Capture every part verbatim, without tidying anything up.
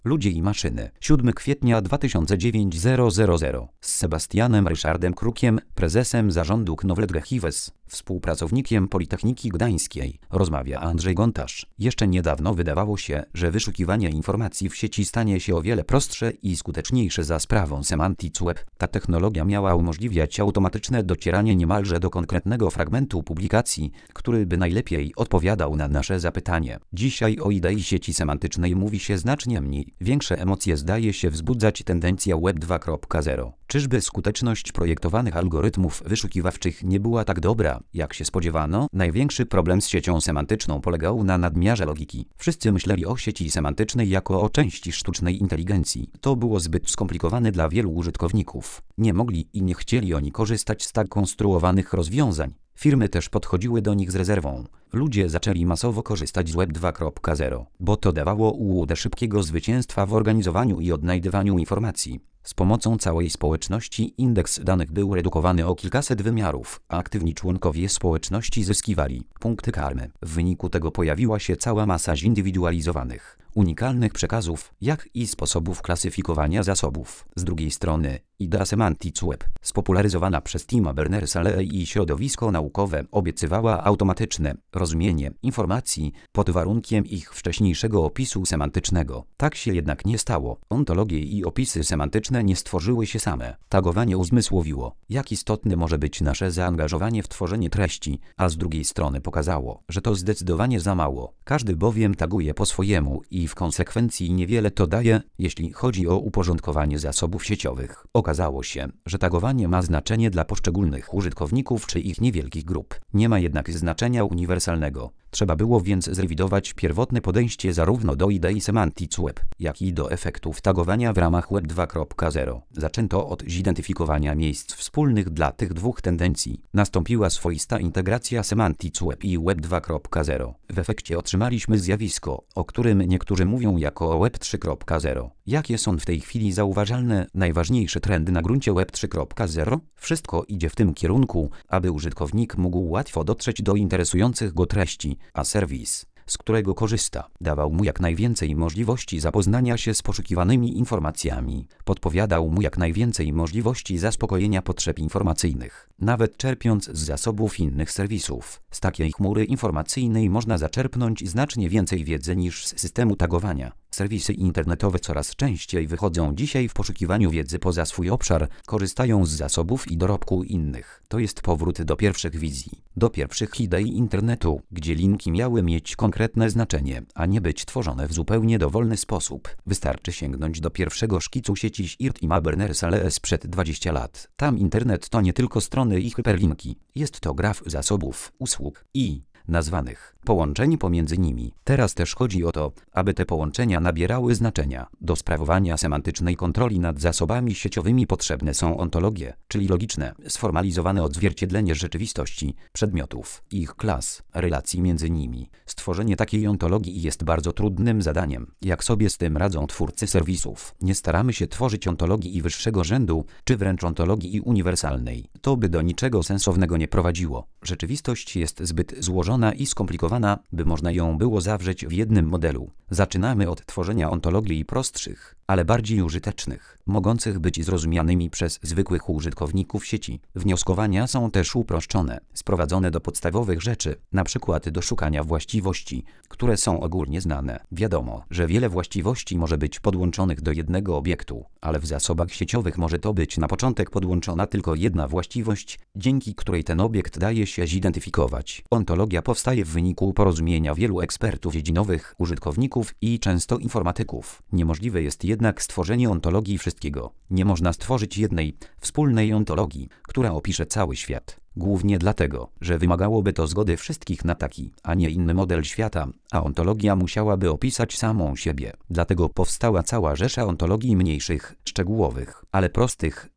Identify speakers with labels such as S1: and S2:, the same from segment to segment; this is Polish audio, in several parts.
S1: Ludzie i maszyny. siódmego kwietnia dwa tysiące dziewiątego. Z Sebastianem Ryszardem Krukiem, prezesem zarządu Knowledge Hives, współpracownikiem Politechniki Gdańskiej, rozmawia Andrzej Gontarz. Jeszcze niedawno wydawało się, że wyszukiwanie informacji w sieci stanie się o wiele prostsze i skuteczniejsze za sprawą Semantic Web. Ta technologia miała umożliwiać automatyczne docieranie niemalże do konkretnego fragmentu publikacji, który by najlepiej odpowiadał na nasze zapytanie. Dzisiaj o idei sieci semantycznej mówi się znacznie mniej. Większe emocje zdaje się wzbudzać tendencja Web dwa kropka zero. Czyżby skuteczność projektowanych algorytmów wyszukiwawczych nie była tak dobra, jak się spodziewano? Największy problem z siecią semantyczną polegał na nadmiarze logiki. Wszyscy myśleli o sieci semantycznej jako o części sztucznej inteligencji. To było zbyt skomplikowane dla wielu użytkowników. Nie mogli i nie chcieli oni korzystać z tak konstruowanych rozwiązań. Firmy też podchodziły do nich z rezerwą. Ludzie zaczęli masowo korzystać z Web dwa kropka zero, bo to dawało ułudę szybkiego zwycięstwa w organizowaniu i odnajdywaniu informacji. Z pomocą całej społeczności indeks danych był redukowany o kilkaset wymiarów, a aktywni członkowie społeczności zyskiwali punkty karmy. W wyniku tego pojawiła się cała masa zindywidualizowanych, unikalnych przekazów, jak i sposobów klasyfikowania zasobów. Z drugiej strony, idea Semantic Web, spopularyzowana przez Tima Berners-Lee i środowisko naukowe, obiecywała automatyczne rozumienie informacji pod warunkiem ich wcześniejszego opisu semantycznego. Tak się jednak nie stało. Ontologie i opisy semantyczne nie stworzyły się same. Tagowanie uzmysłowiło, jak istotne może być nasze zaangażowanie w tworzenie treści, a z drugiej strony pokazało, że to zdecydowanie za mało. Każdy bowiem taguje po swojemu i w konsekwencji niewiele to daje, jeśli chodzi o uporządkowanie zasobów sieciowych. Okazało się, że tagowanie ma znaczenie dla poszczególnych użytkowników czy ich niewielkich grup. Nie ma jednak znaczenia uniwersalnego. Trzeba było więc zrewidować pierwotne podejście zarówno do idei Semantic Web, jak i do efektów tagowania w ramach Web dwa kropka zero. Zaczęto od zidentyfikowania miejsc wspólnych dla tych dwóch tendencji. Nastąpiła swoista integracja Semantic Web i Web dwa kropka zero. W efekcie otrzymaliśmy zjawisko, o którym niektórzy mówią jako Web trzy kropka zero. Jakie są w tej chwili zauważalne, najważniejsze trendy na gruncie Web trzy kropka zero? Wszystko idzie w tym kierunku, aby użytkownik mógł łatwo dotrzeć do interesujących go treści, a serwis, z którego korzysta, dawał mu jak najwięcej możliwości zapoznania się z poszukiwanymi informacjami, podpowiadał mu jak najwięcej możliwości zaspokojenia potrzeb informacyjnych, nawet czerpiąc z zasobów innych serwisów. Z takiej chmury informacyjnej można zaczerpnąć znacznie więcej wiedzy niż z systemu tagowania. Serwisy internetowe coraz częściej wychodzą dzisiaj w poszukiwaniu wiedzy poza swój obszar, korzystają z zasobów i dorobku innych. To jest powrót do pierwszych wizji, do pierwszych idei internetu, gdzie linki miały mieć konkretne znaczenie, a nie być tworzone w zupełnie dowolny sposób. Wystarczy sięgnąć do pierwszego szkicu sieci Tima Berners-Lee sprzed dwudziestu lat. Tam internet to nie tylko strony i hyperlinki. Jest to graf zasobów, usług i nazwanych połączeń pomiędzy nimi. Teraz też chodzi o to, aby te połączenia nabierały znaczenia. Do sprawowania semantycznej kontroli nad zasobami sieciowymi potrzebne są ontologie, czyli logiczne, sformalizowane odzwierciedlenie rzeczywistości, przedmiotów, ich klas, relacji między nimi. Stworzenie takiej ontologii jest bardzo trudnym zadaniem. Jak sobie z tym radzą twórcy serwisów? Nie staramy się tworzyć ontologii i wyższego rzędu, czy wręcz ontologii i uniwersalnej. To by do niczego sensownego nie prowadziło. Rzeczywistość jest zbyt złożona i skomplikowana, by można ją było zawrzeć w jednym modelu. Zaczynamy od tworzenia ontologii prostszych, ale bardziej użytecznych, mogących być zrozumianymi przez zwykłych użytkowników sieci. Wnioskowania są też uproszczone, sprowadzone do podstawowych rzeczy, na przykład do szukania właściwości, które są ogólnie znane. Wiadomo, że wiele właściwości może być podłączonych do jednego obiektu, ale w zasobach sieciowych może to być na początek podłączona tylko jedna właściwość, dzięki której ten obiekt daje się zidentyfikować. Ontologia powstaje w wyniku porozumienia wielu ekspertów dziedzinowych, użytkowników i często informatyków. Niemożliwe jest jednak stworzenie ontologii wszystkiego. Nie można stworzyć jednej, wspólnej ontologii, która opisze cały świat. Głównie dlatego, że wymagałoby to zgody wszystkich na taki, a nie inny model świata, a ontologia musiałaby opisać samą siebie. Dlatego powstała cała rzesza ontologii mniejszych, szczegółowych, ale prostych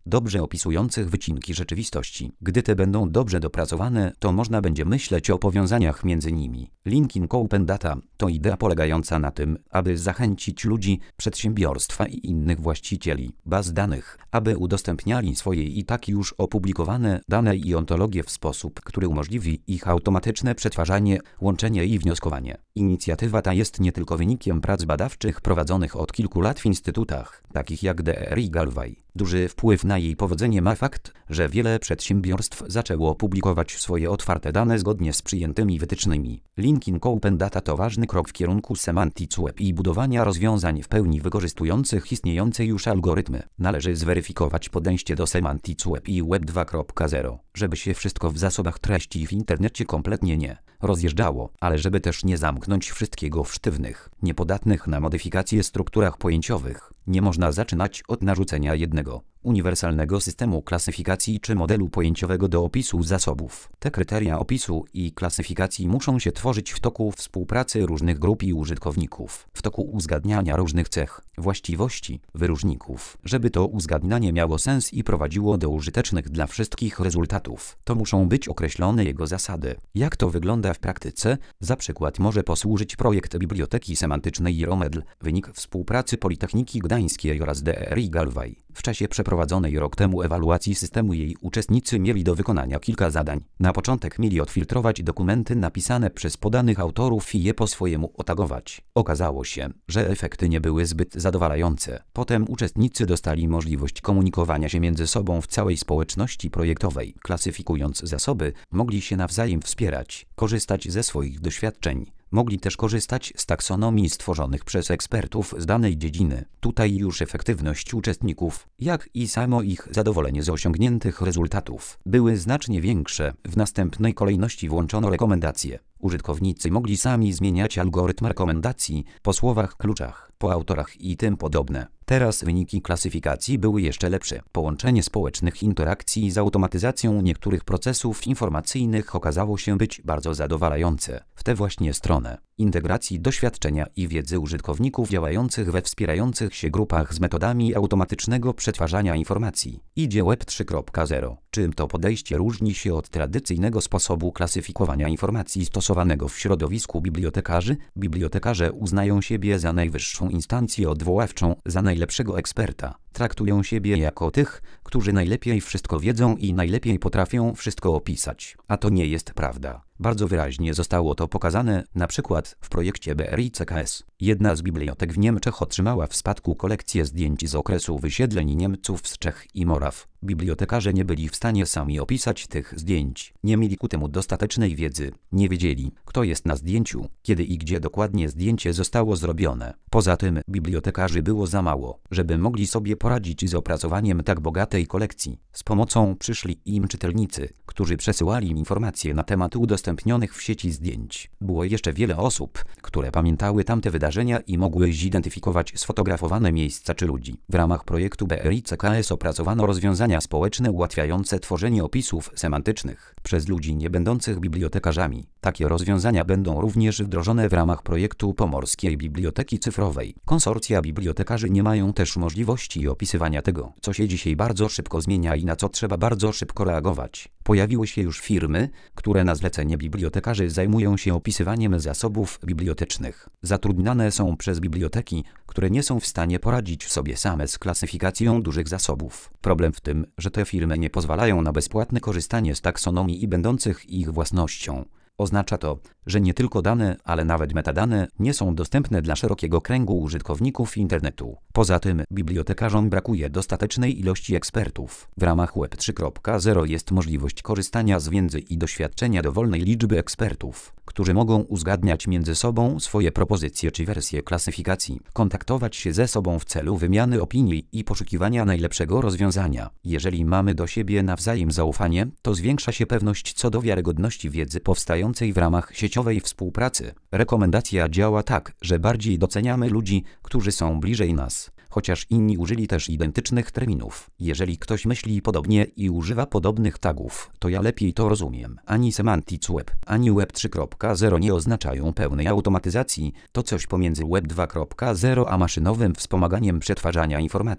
S1: dobrze opisujących wycinki rzeczywistości. Gdy te będą dobrze dopracowane, to można będzie myśleć o powiązaniach między nimi. Linking Open Data to idea polegająca na tym, aby zachęcić ludzi, przedsiębiorstwa i innych właścicieli baz danych, aby udostępniali swoje i tak już opublikowane dane i ontologie w sposób, który umożliwi ich automatyczne przetwarzanie, łączenie i wnioskowanie. Inicjatywa ta jest nie tylko wynikiem prac badawczych prowadzonych od kilku lat w instytutach, takich jak D R I Galway. Duży wpływ na jej powodzenie ma fakt, że wiele przedsiębiorstw zaczęło publikować swoje otwarte dane zgodnie z przyjętymi wytycznymi. Linking Open Data to ważny krok w kierunku Semantic Web i budowania rozwiązań w pełni wykorzystujących istniejące już algorytmy. Należy zweryfikować podejście do Semantic Web i Web dwa kropka zero, żeby się wszystko w zasobach treści w internecie kompletnie nie rozjeżdżało, ale żeby też nie zamknąć wszystkiego w sztywnych, niepodatnych na modyfikacje strukturach pojęciowych. Nie można zaczynać od narzucenia jednego, uniwersalnego systemu klasyfikacji czy modelu pojęciowego do opisu zasobów. Te kryteria opisu i klasyfikacji muszą się tworzyć w toku współpracy różnych grup i użytkowników, w toku uzgadniania różnych cech, właściwości, wyróżników. Żeby to uzgadnianie miało sens i prowadziło do użytecznych dla wszystkich rezultatów, to muszą być określone jego zasady. Jak to wygląda w praktyce? Za przykład może posłużyć projekt Biblioteki Semantycznej ROMEDL, wynik współpracy Politechniki Gdańskiej oraz D R I Galway. W czasie przeprowadzonej rok temu ewaluacji systemu jej uczestnicy mieli do wykonania kilka zadań. Na początek mieli odfiltrować dokumenty napisane przez podanych autorów i je po swojemu otagować. Okazało się, że efekty nie były zbyt zadowalające. Potem uczestnicy dostali możliwość komunikowania się między sobą w całej społeczności projektowej. Klasyfikując zasoby, mogli się nawzajem wspierać, korzystać ze swoich doświadczeń. Mogli też korzystać z taksonomii stworzonych przez ekspertów z danej dziedziny. Tutaj już efektywność uczestników, jak i samo ich zadowolenie z osiągniętych rezultatów były znacznie większe. W następnej kolejności włączono rekomendacje. Użytkownicy mogli sami zmieniać algorytm rekomendacji po słowach kluczach, po autorach i tym podobne. Teraz wyniki klasyfikacji były jeszcze lepsze. Połączenie społecznych interakcji z automatyzacją niektórych procesów informacyjnych okazało się być bardzo zadowalające. W tę właśnie stronę integracji doświadczenia i wiedzy użytkowników działających we wspierających się grupach z metodami automatycznego przetwarzania informacji idzie Web trzy kropka zero. Czym to podejście różni się od tradycyjnego sposobu klasyfikowania informacji stosowanego w środowisku bibliotekarzy? Bibliotekarze uznają siebie za najwyższą instancję odwoławczą, za najlepszego eksperta. Traktują siebie jako tych, którzy najlepiej wszystko wiedzą i najlepiej potrafią wszystko opisać. A to nie jest prawda. Bardzo wyraźnie zostało to pokazane na przykład w projekcie B R I C K S. Jedna z bibliotek w Niemczech otrzymała w spadku kolekcję zdjęć z okresu wysiedleń Niemców z Czech i Moraw. Bibliotekarze nie byli w stanie sami opisać tych zdjęć. Nie mieli ku temu dostatecznej wiedzy. Nie wiedzieli, kto jest na zdjęciu, kiedy i gdzie dokładnie zdjęcie zostało zrobione. Poza tym bibliotekarzy było za mało, żeby mogli sobie poradzić z opracowaniem tak bogatej kolekcji. Z pomocą przyszli im czytelnicy, którzy przesyłali im informacje na temat udostępnionych w sieci zdjęć. Było jeszcze wiele osób, które pamiętały tamte wydarzenia i mogły zidentyfikować sfotografowane miejsca czy ludzi. W ramach projektu B R I C K S opracowano rozwiązania społeczne ułatwiające tworzenie opisów semantycznych przez ludzi nie będących bibliotekarzami. Takie rozwiązania będą również wdrożone w ramach projektu Pomorskiej Biblioteki Cyfrowej. Konsorcja bibliotekarzy nie mają też możliwości opisywania tego, co się dzisiaj bardzo szybko zmienia i na co trzeba bardzo szybko reagować. Pojawiły się już firmy, które na zlecenie bibliotekarzy zajmują się opisywaniem zasobów bibliotecznych. Zatrudniane są przez biblioteki, które nie są w stanie poradzić sobie same z klasyfikacją dużych zasobów. Problem w tym, że te firmy nie pozwalają na bezpłatne korzystanie z taksonomii i będących ich własnością. Oznacza to, że nie tylko dane, ale nawet metadane nie są dostępne dla szerokiego kręgu użytkowników internetu. Poza tym bibliotekarzom brakuje dostatecznej ilości ekspertów. W ramach Web trzy kropka zero jest możliwość korzystania z wiedzy i doświadczenia dowolnej liczby ekspertów, którzy mogą uzgadniać między sobą swoje propozycje czy wersje klasyfikacji, kontaktować się ze sobą w celu wymiany opinii i poszukiwania najlepszego rozwiązania. Jeżeli mamy do siebie nawzajem zaufanie, to zwiększa się pewność co do wiarygodności wiedzy powstającej w ramach sieciowej współpracy. Rekomendacja działa tak, że bardziej doceniamy ludzi, którzy są bliżej nas. Chociaż inni użyli też identycznych terminów. Jeżeli ktoś myśli podobnie i używa podobnych tagów, to ja lepiej to rozumiem. Ani Semantic Web, ani Web trzy kropka zero nie oznaczają pełnej automatyzacji. To coś pomiędzy Web dwa kropka zero a maszynowym wspomaganiem przetwarzania informacji.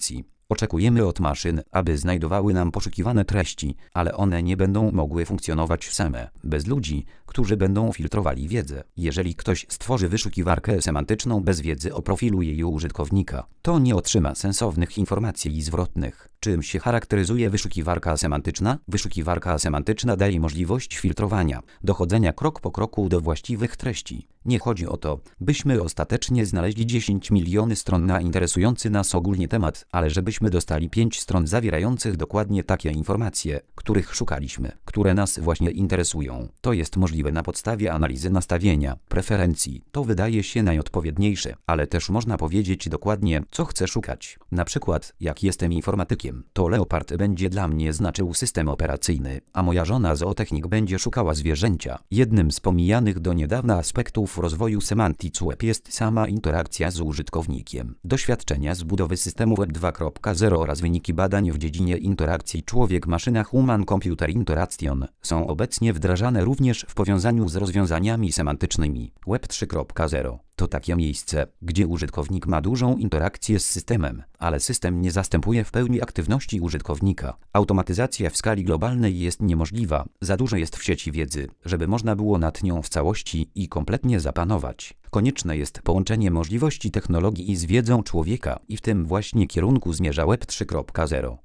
S1: Oczekujemy od maszyn, aby znajdowały nam poszukiwane treści, ale one nie będą mogły funkcjonować same, bez ludzi, którzy będą filtrowali wiedzę. Jeżeli ktoś stworzy wyszukiwarkę semantyczną bez wiedzy o profilu jej użytkownika, to nie otrzyma sensownych informacji zwrotnych. Czym się charakteryzuje wyszukiwarka semantyczna? Wyszukiwarka semantyczna daje możliwość filtrowania, dochodzenia krok po kroku do właściwych treści. Nie chodzi o to, byśmy ostatecznie znaleźli dziesięć miliony stron na interesujący nas ogólnie temat, ale żebyśmy dostali pięć stron zawierających dokładnie takie informacje, których szukaliśmy, które nas właśnie interesują. To jest możliwe na podstawie analizy nastawienia, preferencji. To wydaje się najodpowiedniejsze, ale też można powiedzieć dokładnie, co chcę szukać. Na przykład, jak jestem informatykiem, to Leopard będzie dla mnie znaczył system operacyjny, a moja żona zootechnik będzie szukała zwierzęcia. Jednym z pomijanych do niedawna aspektów rozwoju Semantic Web jest sama interakcja z użytkownikiem. Doświadczenia z budowy systemu Web dwa kropka zero oraz wyniki badań w dziedzinie interakcji człowiek-maszyna Human-Computer Interaction są obecnie wdrażane również w powiązaniu z rozwiązaniami semantycznymi. Web trzy kropka zero to takie miejsce, gdzie użytkownik ma dużą interakcję z systemem, ale system nie zastępuje w pełni aktywności użytkownika. Automatyzacja w skali globalnej jest niemożliwa, za dużo jest w sieci wiedzy, żeby można było nad nią w całości i kompletnie zapanować. Konieczne jest połączenie możliwości technologii z wiedzą człowieka i w tym właśnie kierunku zmierza Web trzy kropka zero.